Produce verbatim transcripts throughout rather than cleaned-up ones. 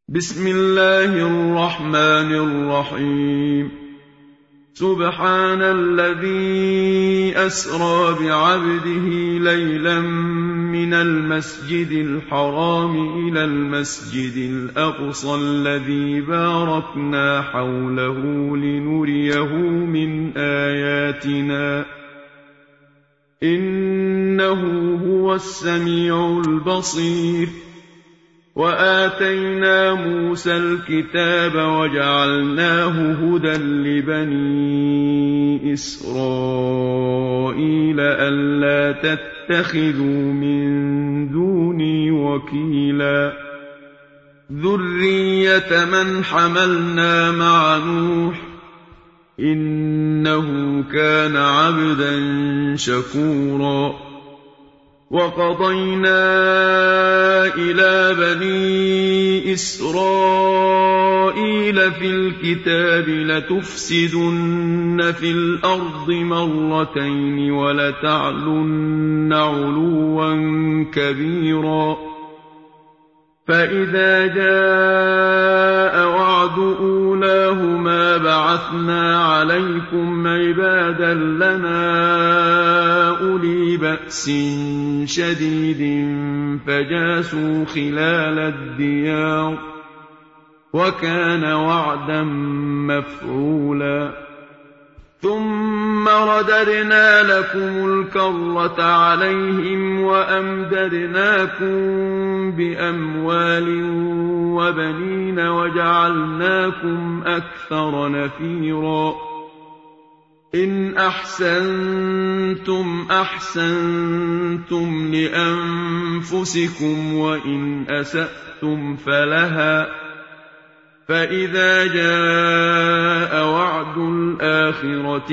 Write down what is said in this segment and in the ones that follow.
بسم الله الرحمن الرحيم. سبحان الذي أسرى بعبده ليلا من المسجد الحرام إلى المسجد الأقصى الذي باركنا حوله لنريه من آياتنا إنه هو السميع البصير. وآتينا موسى الكتاب وجعلناه هدى لبني إسرائيل ألا تتخذوا من دوني وكيلا ذرية من حملنا مع نوح إنه كان عبدا شكورا. وقضينا إلى بني إسرائيل في الكتاب لتفسدن في الأرض مرتين ولتعلن علوا كبيرا. فإذا جاء وعد أولاهما بعثنا عليكم عبادا لنا أولي بأس شديد فجاسوا خلال الديار وكان وعدا مفعولا. ثم رددنا لكم الكرة عليهم وأمددناكم بأموال وبنين وجعلناكم أكثر نفيرا. إن أحسنتم أحسنتم لأنفسكم وإن أسأتم فلها. فإذا جاء وعد الآخرة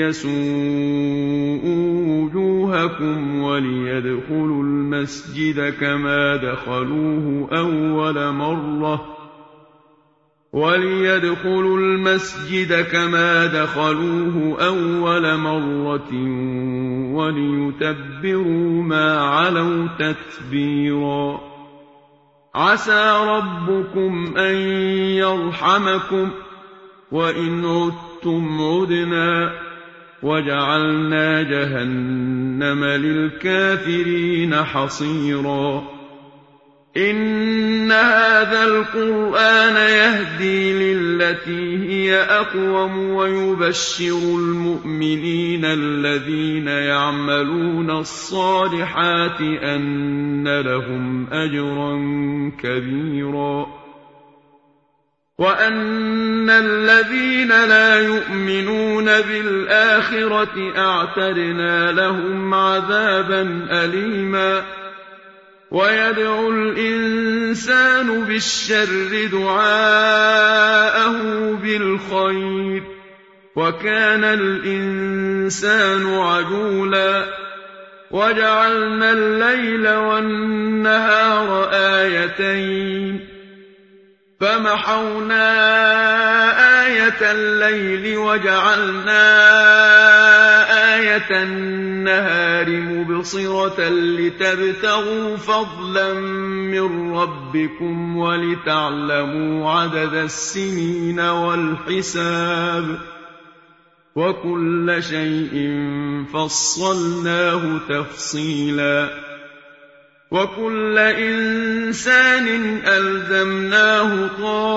ليسوءوا وجوهكم وليدخلوا المسجد كما دخلوه أول مرة وليدخلوا المسجد كما دخلوه أول مرة وليتبروا ما علوا تتبيرا. عسى ربكم أن يرحمكم وإن عدتم عدنا وجعلنا جهنم للكافرين حصيرا. إن هذا القرآن يهدي للتي هي أقوم ويبشر المؤمنين الذين يعملون الصالحات أن لهم أجرا كبيرا. وأن الذين لا يؤمنون بالآخرة أعتدنا لهم عذابا أليما. ويدعو الإنسان بالشر دعاءه بالخير وكان الإنسان عجولا. وجعلنا الليل والنهار آيتين فمحونا آية الليل وجعلنا آية النهار مبصرة لتبتغوا فضلا من ربكم ولتعلموا عدد السنين والحساب وكل شيء فصلناه تفصيلا. وكل إنسان ألزمناه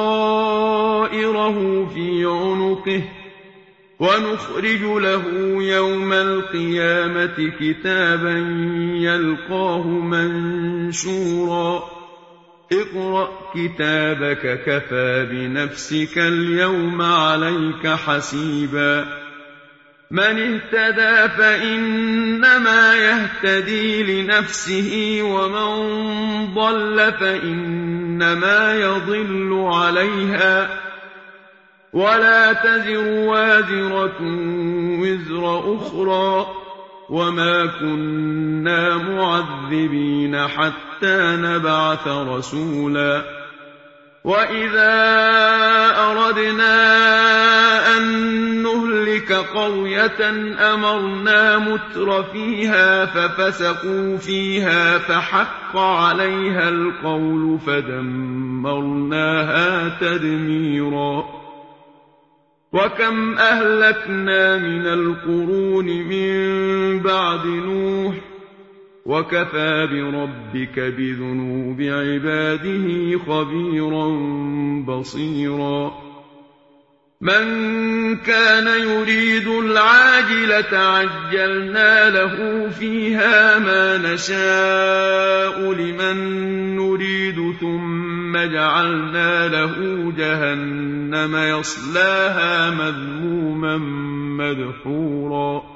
طائره في عنقه ونخرج له يوم القيامة كتابا يلقاه منشورا. اقرأ كتابك كفى بنفسك اليوم عليك حسيبا. من اهتدى فإنما يهتدي لنفسه ومن ضل فإنما يضل عليها ولا تزر وازرة وزر أخرى وما كنا معذبين حتى نبعث رسولا. وَإِذَا أَرَدْنَا أَن نُّهْلِكَ قَرْيَةً أَمَرْنَا مُتْرَفِيهَا فَفَسَقُوا فِيهَا فَحَقَّ عَلَيْهَا الْقَوْلُ فَدَمَّرْنَاهَا تَدْمِيرًا. وَكَمْ أَهْلَكْنَا مِنَ الْقُرُونِ مِن بَعْدِ نُوحٍ وَكَفَىٰ بِرَبِّكَ بِذُنُوبِ عِبَادِهِ خَبِيرًا بَصِيرًا. مَن كَانَ يُرِيدُ الْعَاجِلَةَ عَجَّلْنَا لَهُ فِيهَا مَا نَشَاءُ لِمَن نُّرِيدُ ثُمَّ جَعَلْنَا لَهُ جَهَنَّمَ يَصْلَاهَا مَذْمُومًا مَّدْحُورًا.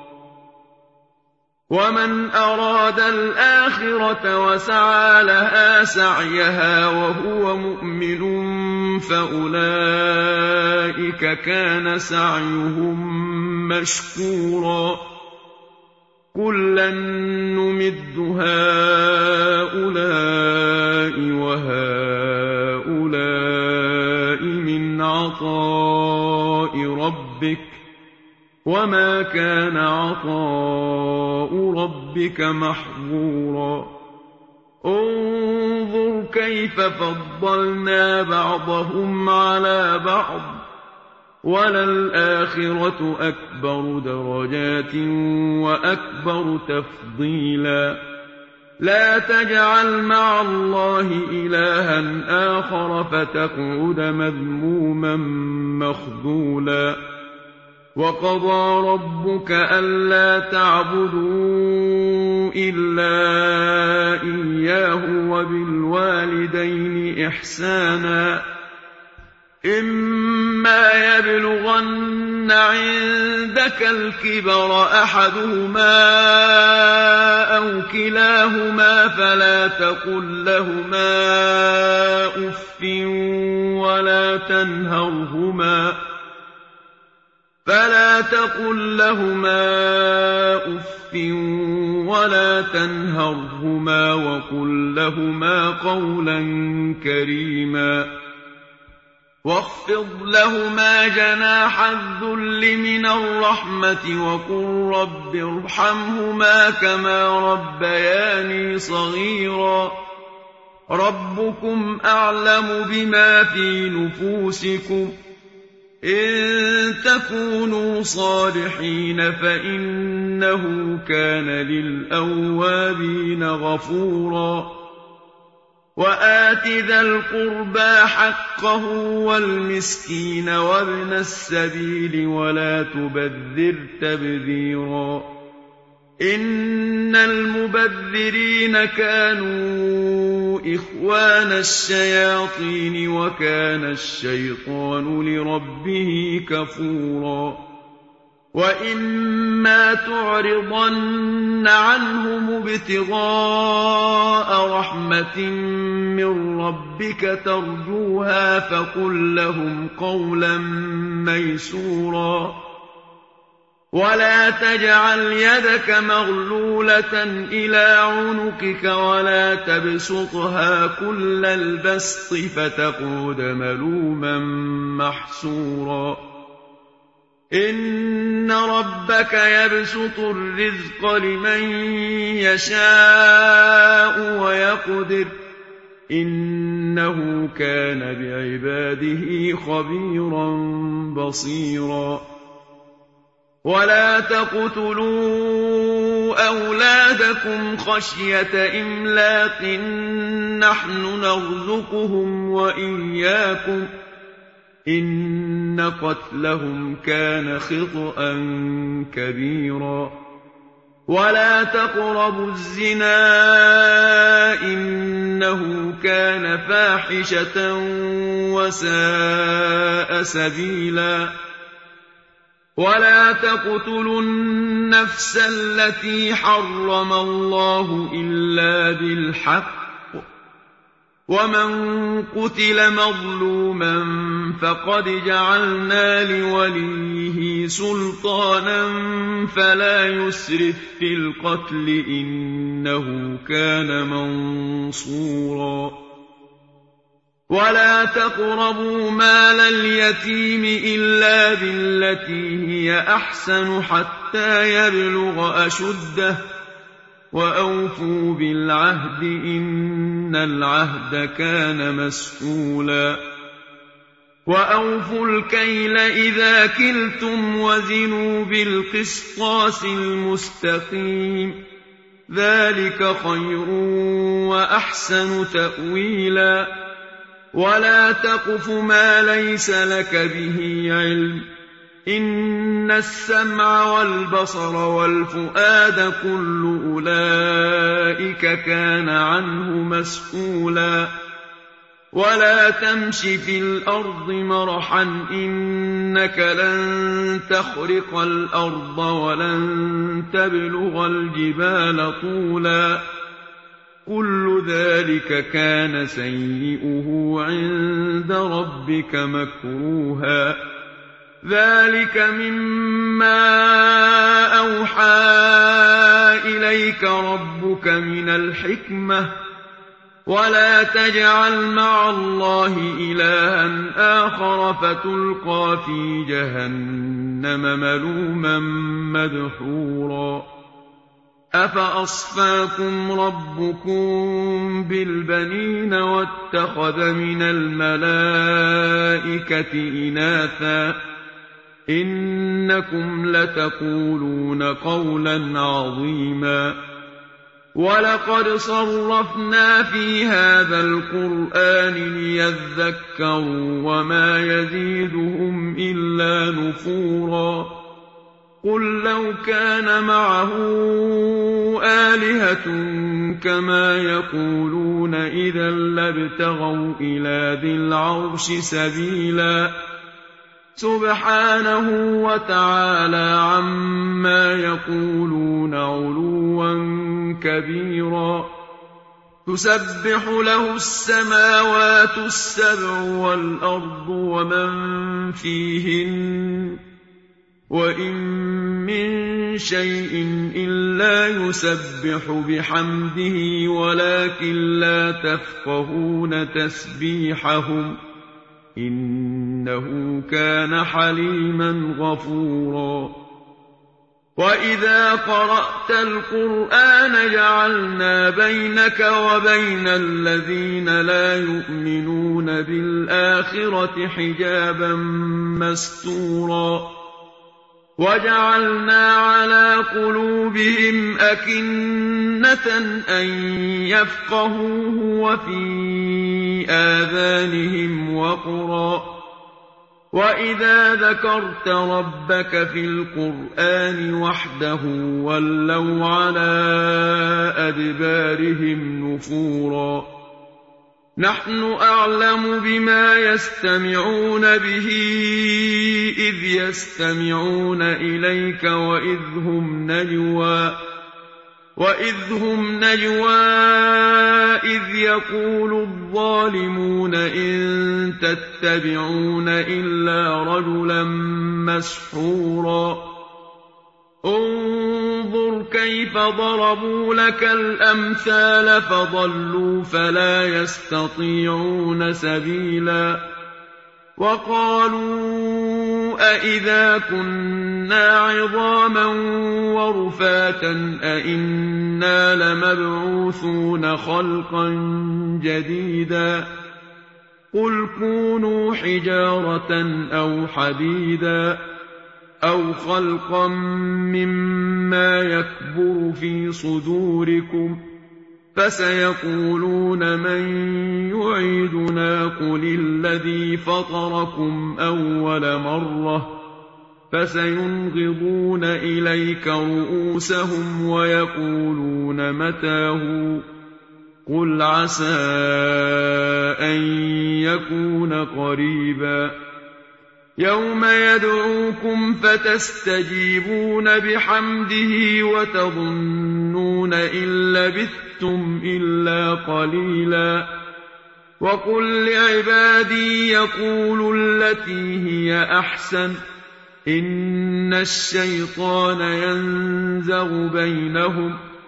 وَمَنْ أَرَادَ الْآخِرَةَ وَسَعَىٰ لَهَا سَعْيَهَا وَهُوَ مُؤْمِنٌ فَأُولَٰئِكَ كَانَ سَعْيُهُم مَّشْكُورًا. كُلًّا نُّمِدُّ هَٰؤُلَاءِ وَهَٰؤُلَاءِ مِنْ عَطَاءِ رَبِّكَ ۚ وَمَا كَانَ عَطَاءُ رَبِّكَ مَحْظُورًا. انظُرْ كَيْفَ فَضَّلْنَا بَعْضَهُمْ عَلَىٰ بَعْضٍ ۚ وَلَلْآخِرَةُ أَكْبَرُ دَرَجَاتٍ وَأَكْبَرُ تَفْضِيلًا. لَا تَجْعَلْ مَعَ اللَّهِ إِلَٰهًا آخَرَ فَتَقْعُدَ مَذْمُومًا مَّخْذُولًا. وَقَضَىٰ رَبُّكَ أَلَّا تَعْبُدُوا إِلَّا إِيَّاهُ وَبِالْوَالِدَيْنِ إِحْسَانًا. إِمَّا يَبْلُغَنَّ عِندَكَ الْكِبَرَ أَحَدُهُمَا أَوْ كِلَاهُمَا فَلَا تَقُل لَّهُمَا أُفٍّ وَلَا تَنْهَرْهُمَا فلا تقل لهما أف ولا تنهرهما وقل لهما قولا كريما. واخفض لهما جناح الذل من الرحمة وقل رب ارحمهما كما ربياني صغيرا. ربكم أعلم بما في نفوسكم، إن تكونوا صالحين فإنه كان للأوابين غفورا. وآت ذا القربى حقه والمسكين وابن السبيل ولا تبذر تبذيرا. إن المبذرين كانوا إخوان الشياطين وكان الشيطان لربه كفورا. وإما تعرضن عنهم ابتغاء رحمة من ربك ترجوها فقل لهم قولا ميسورا. ولا تجعل يدك مغلولة إلى عنقك ولا تبسطها كل البسط فتقعد ملوما محسورا. إن ربك يبسط الرزق لمن يشاء ويقدر إنه كان بعباده خبيرا بصيرا. ولا تقتلوا أولادكم خشية إملاق نحن نرزقهم وإياكم إن قتلهم كان خطأ كبيرا. ولا تقربوا الزنا إنه كان فاحشة وساء سبيلا. ولا تقتلوا النفس التي حرم الله إلا بالحق. ومن قتل مظلوما فقد جعلنا لوليه سلطانا فلا يسرف في القتل إنه كان منصورا. ولا تقربوا مال اليتيم إلا بالتي هي أحسن حتى يبلغ أشده وأوفوا بالعهد إن العهد كان مسؤولا وأوفوا الكيل إذا كلتم وزنوا بالقسطاس المستقيم ذلك خير وأحسن تأويلا ولا تقف ما ليس لك به علم إن السمع والبصر والفؤاد كل أولئك كان عنه مسؤولا ولا تمش في الأرض مرحا إنك لن تخرق الأرض ولن تبلغ الجبال طولا كل ذلك كان سيئه عند ربك مكروها ذلك مما أوحى إليك ربك من الحكمة ولا تجعل مع الله إلها آخر فتلقى في جهنم ملوما مدحورا أفأصفاكم ربكم بالبنين واتخذ من الملائكة إناثا إنكم لتقولون قولا عظيما ولقد صرفنا في هذا القرآن ليذكروا وما يزيدهم إلا نفورا قل لو كان معه آلهة كما يقولون إذا لابتغوا إلى ذي العرش سبيلا سبحانه وتعالى عما يقولون علوا كبيرا تسبح له السماوات السبع والأرض ومن فيهن وإن من شيء إلا يسبح بحمده ولكن لا تفقهون تسبيحهم إنه كان حليما غفورا وإذا قرأت القرآن جعلنا بينك وبين الذين لا يؤمنون بالآخرة حجابا مستورا وجعلنا على قلوبهم أكنة أن يفقهوه وفي آذانهم وقرا وإذا ذكرت ربك في القرآن وحده ولوا على أدبارهم نفورا نحن أعلم بما يستمعون به إذ يستمعون إليك وإذ هم نجوى وإذ هم نجوى إذ يقول الظالمون إن تتبعون إلا رجلا مسحورا انظر كيف ضربوا لك الأمثال فضلوا فلا يستطيعون سبيلا وقالوا أئذا كنا عظاما ورفاتا أئنا لمبعوثون خلقا جديدا قل كونوا حجارة أو حديدا أو خلقا مما يكبر في صدوركم فسيقولون من يعيدنا قل الذي فطركم أول مرة فسينغضون إليك رؤوسهم ويقولون متاه قل عسى أن يكون قريبا يوم يدعوكم فتستجيبون بحمده وتظنون إن لبثتم إلا قليلا وقل لعبادي يقولوا التي هي أحسن إن الشيطان ينزغ بينهم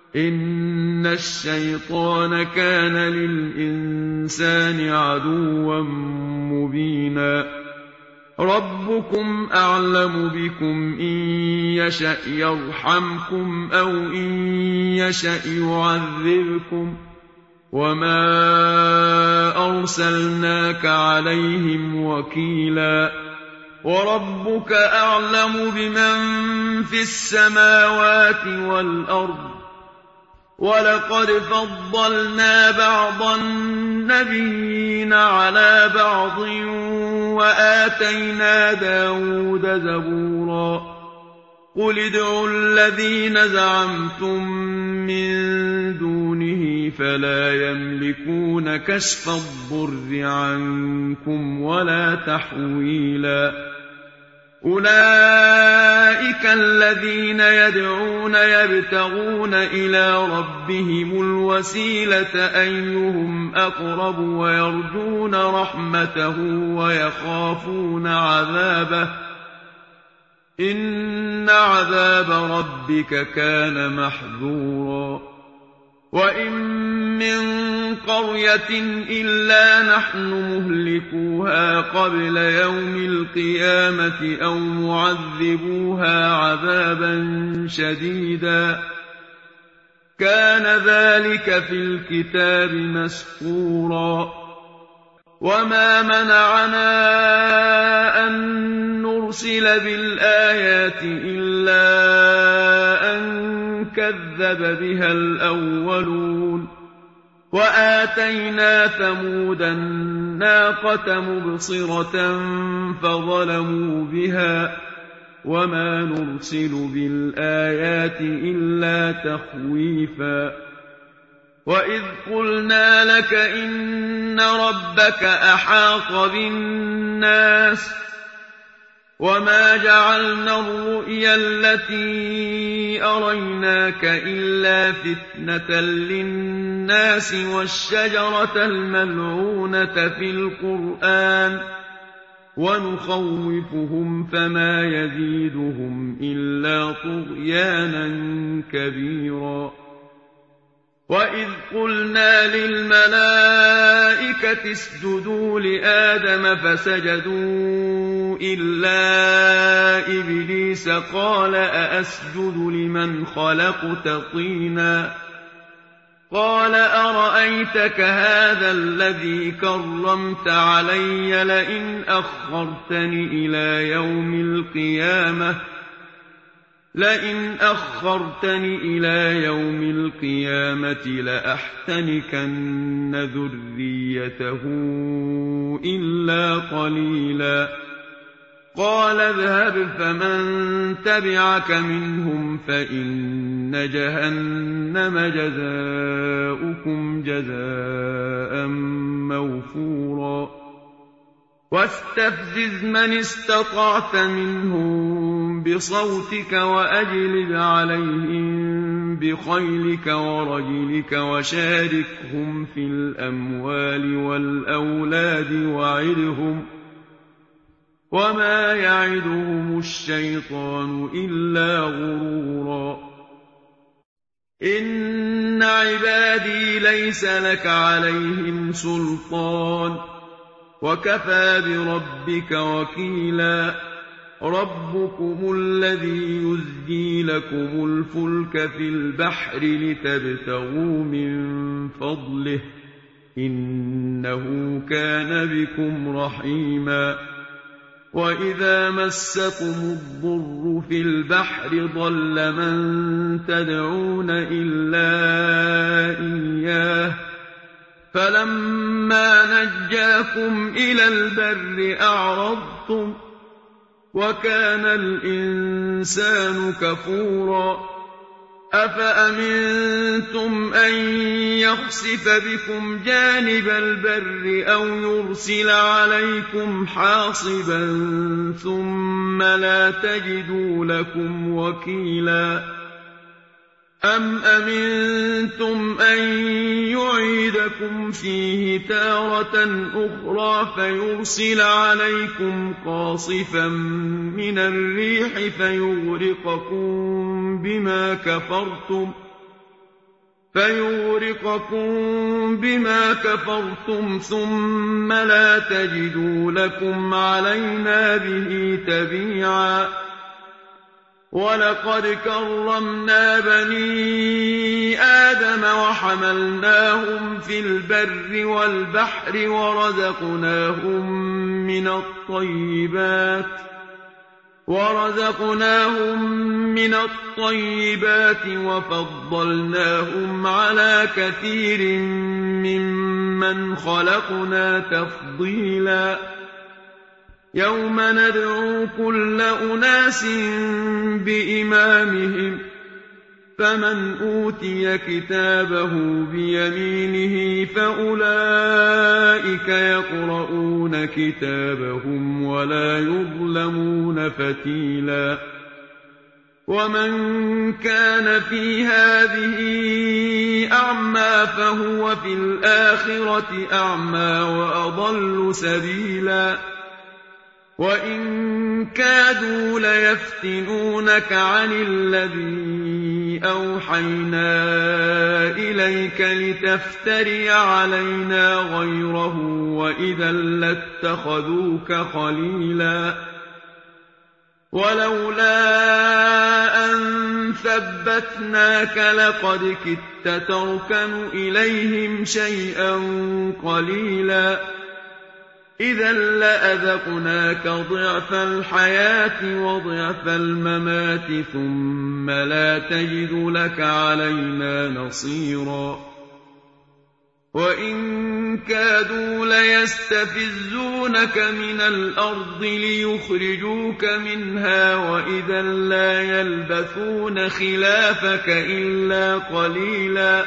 إِنَّ الشَّيْطَانَ كَانَ لِلْإِنسَانِ عَدُوًّا مُّبِينًا رَبُّكُمْ أَعْلَمُ بِكُمْ ۖ إِن يَشَأْ يَرْحَمْكُمْ أَوْ إِن يَشَأْ يُعَذِّبْكُمْ ۖ وَمَا أَرْسَلْنَاكَ عَلَيْهِمْ وَكِيلًا وَرَبُّكَ أَعْلَمُ بِمَن فِي السَّمَاوَاتِ وَالْأَرْضِ ۗ وَلَقَدْ فَضَّلْنَا بَعْضَ النَّبِيِّينَ عَلَىٰ بَعْضٍ وَآتَيْنَا دَاوُودَ زَبُورًا قُلِ ادْعُوا الَّذِينَ زَعَمْتُم مِّن دُونِهِ فَلَا يَمْلِكُونَ كَشْفَ الضُّرِّ عَنكُمْ وَلَا تَحْوِيلًا أُولَٰئِكَ الَّذِينَ يَدْعُونَ يَبْتَغُونَ إِلَىٰ رَبِّهِمُ الْوَسِيلَةَ أَيُّهُمْ أَقْرَبُ وَيَرْجُونَ رَحْمَتَهُ وَيَخَافُونَ عَذَابَهُ ۚ إِنَّ عَذَابَ رَبِّكَ كَانَ مَحْذُورًا وَإِن مِّن قَرْيَةٍ إِلَّا نَحْنُ مُهْلِكُوهَا قَبْلَ يَوْمِ الْقِيَامَةِ أَوْ مُعَذِّبُوهَا عَذَابًا شَدِيدًا ۚ كَانَ ذَٰلِكَ فِي الْكِتَابِ مَسْطُورًا وَمَا مَنَعَنَا أَن نُّرْسِلَ بِالْآيَاتِ إِلَّا أَن كَذَّبَ بِهَا الْأَوَّلُونَ وَآتَيْنَا ثَمُودَ النَّاقَةَ مُبْصِرَةً فَظَلَمُوا بِهَا ۚ وَمَا نُرْسِلُ بِالْآيَاتِ إِلَّا تَخْوِيفًا وَإِذْ قُلْنَا لَكَ إِنَّ رَبَّكَ أَحَاطَ بِالنَّاسِ وَمَا جَعَلْنَا الرُّؤْيَا الَّتِي أَرَيْنَاكَ إِلَّا فِتْنَةً لِّلنَّاسِ وَالشَّجَرَةَ الْمَلْعُونَةَ فِي الْقُرْآنِ وَنُخَوِّفُهُمْ فَمَا يَزِيدُهُمْ إِلَّا طُغْيَانًا كَبِيرًا وَإِذْ قُلْنَا لِلْمَلَائِكَةِ اسْجُدُوا لِآدَمَ فَسَجَدُوا إِلَّا إِبْلِيسَ قَالَ أَأَسْجُدُ لِمَنْ خَلَقْتَ طِينًا قَالَ أَرَأَيْتَكَ هَٰذَا الَّذِي كَرَّمْتَ عَلَيَّ لَئِنْ أَخَّرْتَنِ إِلَىٰ يَوْمِ الْقِيَامَةِ لئن أخرتني إلى يوم القيامة لأحتنكن ذريته إلا قليلا قال اذهب فمن تبعك منهم فإن جهنم جزاؤكم جزاء موفورا واستفزز من استطعت منهم بصوتك وأجلب عليهم بخيلك ورجلك وشاركهم في الأموال والأولاد وعدهم وما يعدهم الشيطان إلا غرورا إن عبادي ليس لك عليهم سلطان وكفى بربك وكيلا ربكم الذي يزجي لكم الفلك في البحر لتبتغوا من فضله إنه كان بكم رحيما وإذا مسكم الضر في البحر ضل من تدعون إلا إياه فلما نجاكم إلى البر أعرضتم وكان الإنسان كفورا أفأمنتم أن يخسف بكم جانب البر أو يرسل عليكم حاصبا ثم لا تجدوا لكم وكيلا أم أمنتم أن يعيدكم فيه تارة أخرى فيرسل عليكم قاصفا من الريح فيغرقكم بما كفرتم فيغرقكم بما كفرتم ثم لا تجدوا لكم علينا به تبيعا ولقد كرمنا بني آدم وحملناهم في البر والبحر ورزقناهم من الطيبات ورزقناهم من الطيبات وفضلناهم على كثير ممن خلقنا تفضيلا يوم ندعو كل أناس بإمامهم فمن أوتي كتابه بيمينه فأولئك يقرؤون كتابهم ولا يظلمون فتيلا ومن كان في هذه أعمى فهو في الآخرة أعمى وأضل سبيلا وإن كادوا ليفتنونك عن الذي أوحينا إليك لتفتري علينا غيره وإذا لاتخذوك خليلا ولولا أن ثبتناك لقد كدت تركن إليهم شيئا قليلا إذا لأذقناك ضعف الحياة وضعف الممات ثم لا تجد لك علينا نصيرا وإن كادوا ليستفزونك من الأرض ليخرجوك منها وإذا لا يلبثون خلافك إلا قليلا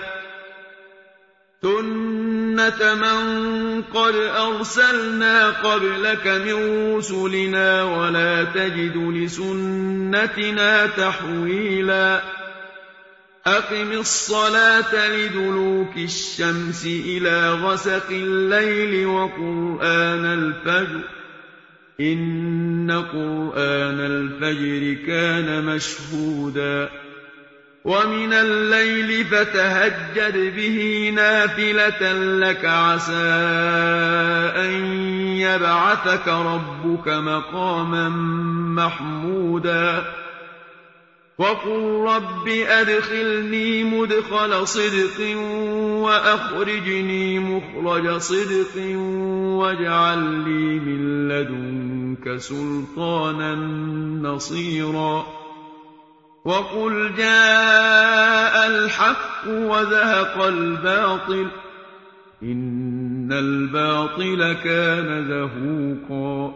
سنة من قد أرسلنا قبلك من رسلنا ولا تجد لسنتنا تحويلا أقم الصلاة لدلوك الشمس إلى غسق الليل وقرآن الفجر إن قرآن الفجر كان مشهودا ومن الليل فتهجد به نافلة لك عسى أن يبعثك ربك مقاما محمودا وقل رب أدخلني مدخل صدق وأخرجني مخرج صدق واجعل لي من لدنك سلطانا نصيرا وقل جاء الحق وزهق الباطل إن الباطل كان زهوقا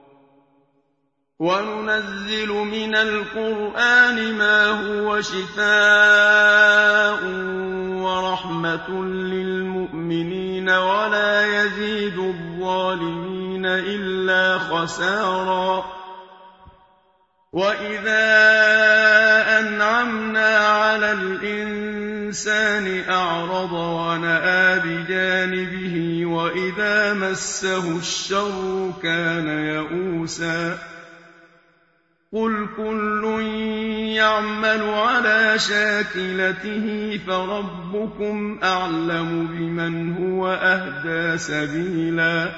وننزل من القرآن ما هو شفاء ورحمة للمؤمنين ولا يزيد الظالمين إلا خسارا وإذا أنعمنا على الإنسان أعرض ونأى بجانبه وإذا مسه الشر كان يئوسا قل كل يعمل على شاكلته فربكم أعلم بمن هو أهدى سبيلا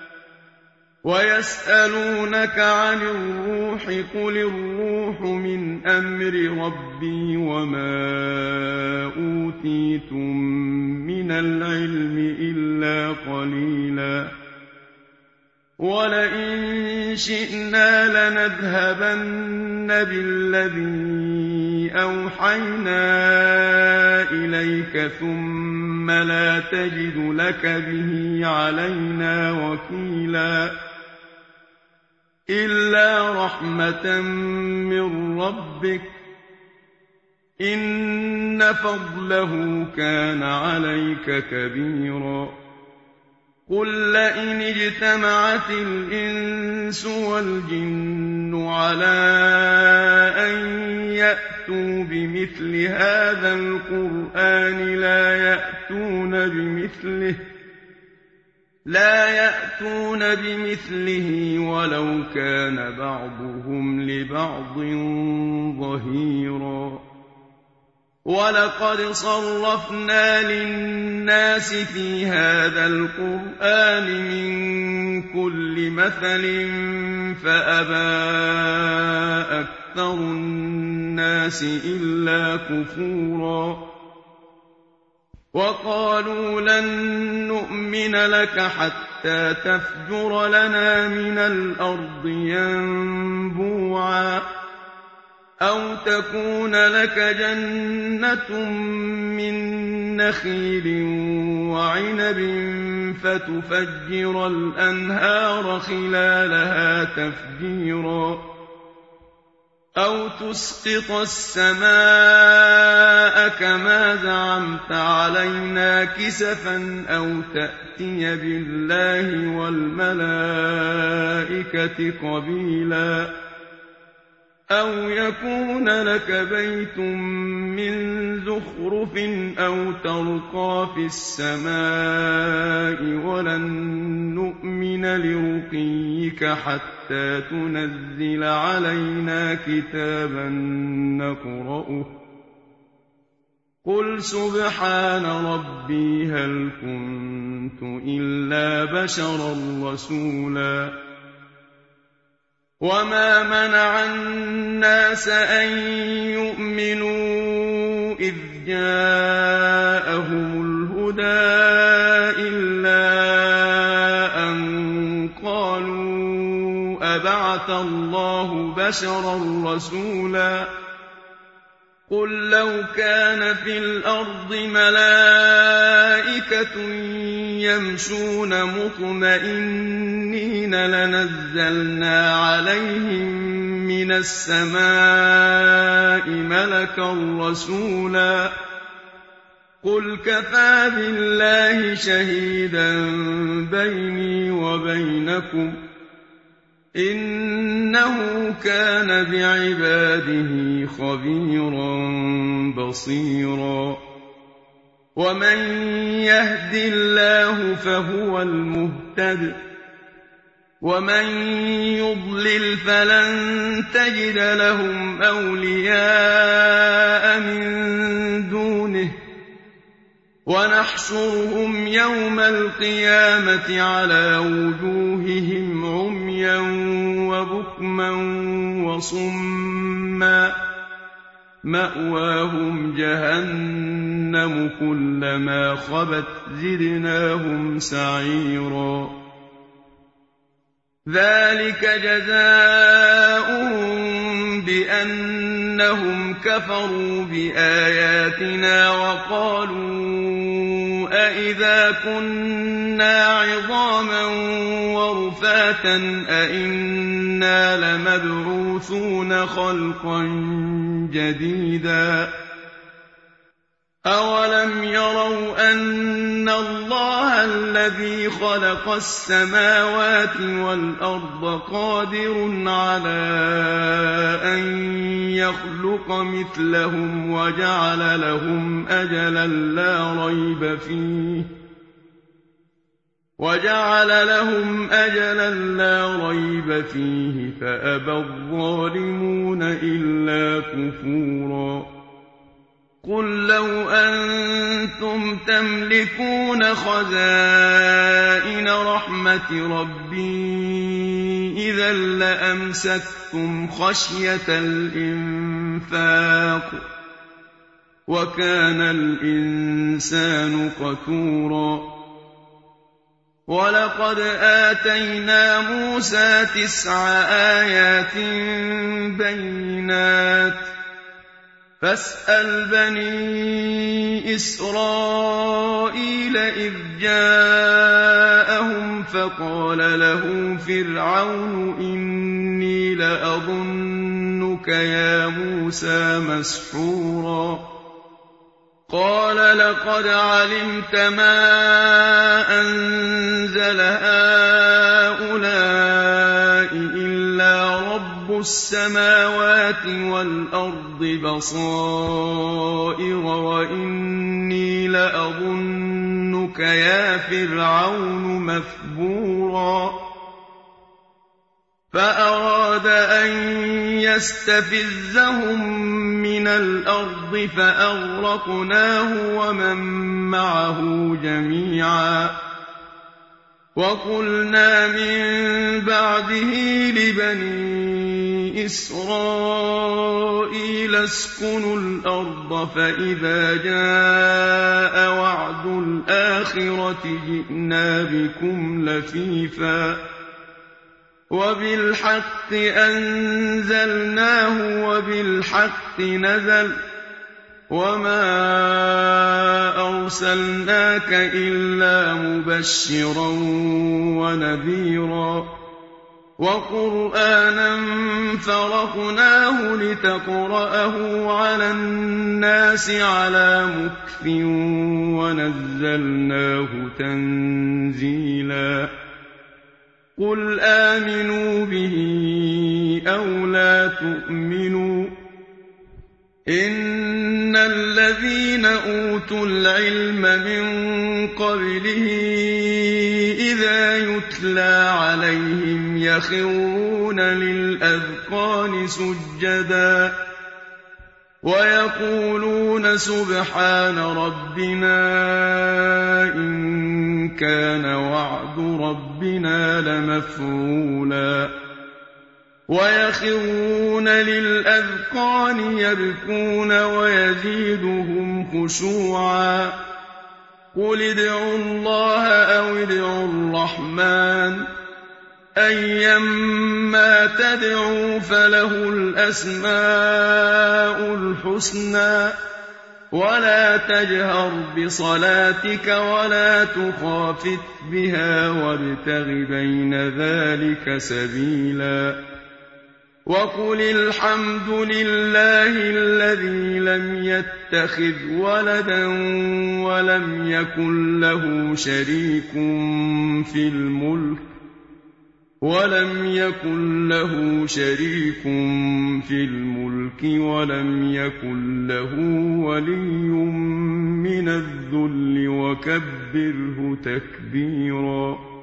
ويسألونك عن الروح قل الروح من أمر ربي وما أوتيتم من العلم إلا قليلا ولئن شئنا لنذهبن بالذي أوحينا إليك ثم لا تجد لك به علينا وكيلا إلا رحمة من ربك إن فضله كان عليك كبيرا قل لئن اجتمعت الإنس والجن على أن يأتوا بمثل هذا القرآن لا يأتون بمثله لا يأتون بمثله ولو كان بعضهم لبعض ظهيرا وَلَقَدْ صَرَّفْنَا لِلنَّاسِ فِي هَٰذَا الْقُرْآنِ مِن كُلِّ مَثَلٍ فَأَبَىٰ أَكْثَرُ النَّاسِ إِلَّا كُفُورًا وَقَالُوا لَن نُّؤْمِنَ لَكَ حَتَّىٰ تَفْجُرَ لَنَا مِنَ الْأَرْضِ يَنبُوعًا أَوْ تَكُونَ لَكَ جَنَّةٌ مِّن نَّخِيلٍ وَعِنَبٍ فَتُفَجِّرَ الْأَنْهَارَ خِلَالَهَا تَفْجِيرًا أَوْ تُسْقِطَ السَّمَاءَ كَمَا زَعَمْتَ عَلَيْنَا كِسَفًا أَوْ تَأْتِيَ بِاللَّهِ وَالْمَلَائِكَةِ قَبِيلًا أَوْ يَكُونَ لَكَ بَيْتٌ مِّن زُخْرُفٍ أَوْ تَرْقَىٰ فِي السَّمَاءِ وَلَن نُّؤْمِنَ لِرُقِيِّكَ حَتَّىٰ تُنَزِّلَ عَلَيْنَا كِتَابًا نَّقْرَؤُهُ ۗ قُلْ سُبْحَانَ رَبِّي هَلْ كُنتُ إِلَّا بَشَرًا رَّسُولًا وَمَا مَنَعَ النَّاسَ أَن يُؤْمِنُوا إِذْ جَاءَهُمُ الْهُدَىٰ إِلَّا أَن قَالُوا أَبَعَثَ اللَّهُ بَشَرًا رَّسُولًا قُل لَّوْ كَانَ فِي الْأَرْضِ مَلَائِكَةٌ يَمْشُونَ مُطْمَئِنِّينَ لَنَزَّلْنَا عَلَيْهِم مِّنَ السَّمَاءِ مَلَكًا رَّسُولًا قُلْ كَفَىٰ بِاللَّهِ شَهِيدًا بَيْنِي وَبَيْنَكُمْ ۚ إِنَّهُ كَانَ بِعِبَادِهِ خَبِيرًا بَصِيرًا وَمَن يَهْدِ اللَّهُ فَهُوَ الْمُهْتَدِ ۖ وَمَن يُضْلِلْ فَلَن تَجِدَ لَهُمْ أَوْلِيَاءَ مِن دُونِهِ ۖ وَنَحْشُرُهُمْ يَوْمَ الْقِيَامَةِ عَلَىٰ وُجُوهِهِمْ عُمْيًا وَبُكْمًا وَصُمًّا ۖ مَّأْوَاهُمْ جَهَنَّمُ كُلَّمَا خَبَتْ زِدْنَاهُمْ سَعِيرًا ذَٰلِكَ جَزَاؤُهُم بِأَنَّهُمْ كَفَرُوا بِآيَاتِنَا وَقَالُوا أَإِذَا كُنَّا عِظَامًا وَرُفَاتًا أَإِنَّا لَمَبْعُوثُونَ خَلْقًا جَدِيدًا أَوَلَمْ يَرَوْا أَنَّ اللَّهَ الَّذِي خَلَقَ السَّمَاوَاتِ وَالْأَرْضَ قَادِرٌ عَلَىٰ أَن يَخْلُقَ مِثْلَهُمْ وَجَعَلَ لَهُمْ أَجَلًا لَّا رَيْبَ فِيهِ وَجَعَلَ لَهُمْ أَجَلًا لَّا رَيْبَ فِيهِ فَأَبَى الظَّالِمُونَ إِلَّا كُفُورًا قُل لَّوْ أَنتُمْ تَمْلِكُونَ خَزَائِنَ رَحْمَةِ رَبِّي إِذًا لَّأَمْسَكْتُمْ خَشْيَةَ الْإِنفَاقِ ۚ وَكَانَ الْإِنسَانُ قَتُورًا وَلَقَدْ آتَيْنَا مُوسَىٰ تِسْعَ آيَاتٍ بَيِّنَاتٍ ۖ فَاسْأَلْ بَنِي إِسْرَائِيلَ إِذْ جَاءَهُمْ فَقَالَ لَهُ فِرْعَوْنُ إِنِّي لَأَظُنُّكَ يَا مُوسَىٰ مَسْحُورًا قَالَ لَقَدْ عَلِمْتَ مَا أَنزَلَ هَٰؤُلَاءِ إِلَّا رَبُّ السَّمَاوَاتِ وَالْأَرْضِ بَصَائِرَ وَإِنِّي لَأَظُنُّكَ يَا فِرْعَوْنُ مَثْبُورًا فأراد أن يستفزهم من الأرض فأغرقناه ومن معه جميعا وقلنا من بعده لبني إسرائيل اسكنوا الأرض فإذا جاء وعد الآخرة جئنا بكم لفيفا وبالحق أنزلناه وبالحق نزل وما أرسلناك إلا مبشرا ونذيرا وقرآنا فرقناه لتقرأه على الناس على مكث ونزلناه تنزيلا قل آمنوا به أو لا تؤمنوا إن الذين أوتوا العلم من قبله إذا يتلى عليهم يخرون للأذقان سجدا ويقولون سبحان ربنا إن كان وعد ربنا لمفعولا ويخرون للأذقان يبكون ويزيدهم خشوعا قل ادعوا الله أو ادعوا الرحمن أيما تدعوا فله الأسماء الحسنى ولا تجهر بصلاتك ولا تخافت بها وابتغ بين ذلك سبيلا وقل الحمد لله الذي لم يتخذ ولدا ولم يكن له شريك في الملك ولم يكن له شريك في الملك ولم يكن له ولي من الذل وكبره تكبيرا.